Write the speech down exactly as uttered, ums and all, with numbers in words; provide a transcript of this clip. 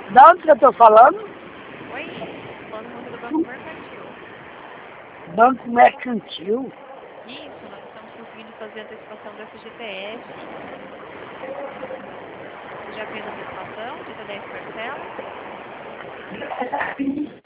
Da onde que eu tô falando? Oi, falando do Banco Mercantil. Banco Mercantil. Isso, nós estamos conseguindo fazer a antecipação do F G T S. Você já fez a antecipação de até dez parcelas?